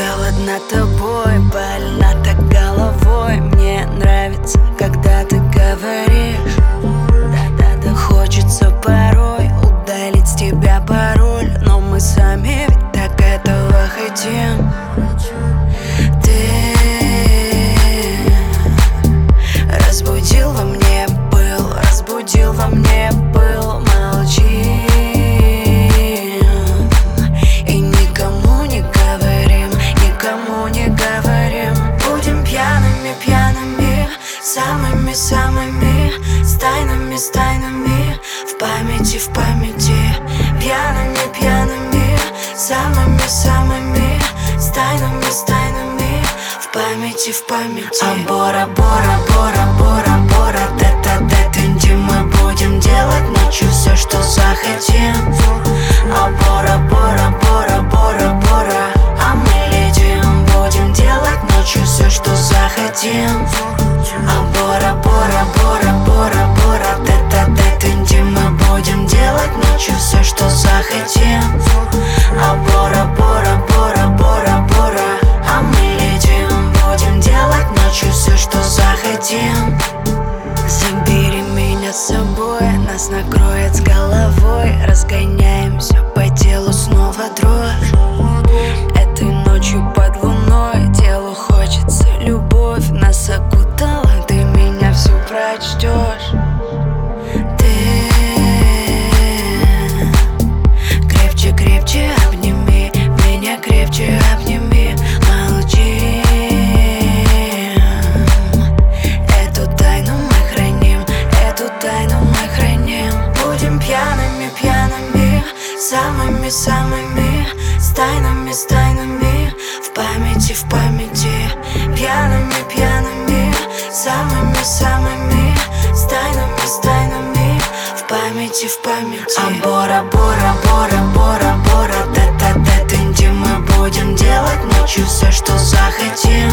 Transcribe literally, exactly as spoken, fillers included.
голодна тобой, больна так головой. Мне нравится, когда ты говоришь. Да-да-да, хочется порой удалить с тебя пароль, но мы сами ведь так этого хотим. Ты разбудил во мне пыл, разбудил во мне пыл. Молчи и никому не говорим, никому не говорим. Будем пьяными, пьяными, самыми-самыми, с тайнами, с тайнами, в памяти, в памяти. Пьяными, пьяными, самыми-самыми, с тайнами, с тайнами, в памяти, в памяти. А бора, бора, бора, бора, бора, тет-а-тет интим мы будем делать ночью все, что захотим. А бора, бора, бора, бора, бора, а мы летим, будем делать ночью все, что захотим. А бора, бора, бора, бора, бора, тет-а-тет интим мы будем делать ночью все, что захотим. А бора, бора, бора, бора, бора, а мы летим, будем делать ночью все, что захотим. Забери меня с собой, нас накроет с головой. Разгоняемся по телу, снова дрожь. Этой ночью под луной телу хочется любовь. Нас окутала, ты меня всю прочтешь. Ты крепче, крепче обними, меня крепче обними. Молчи, эту тайну мы храним, эту тайну мы храним. Будем пьяными, пьяными, самыми-самыми, с тайнами, с тайнами, в памяти, в памяти. Пьяными, пьяными, самыми-самыми, с тайнами, с тайнами, в памяти, в памяти. А бора, бора, бора, бора, бора, тет-а-тет интим мы будем делать ночью все, что захотим.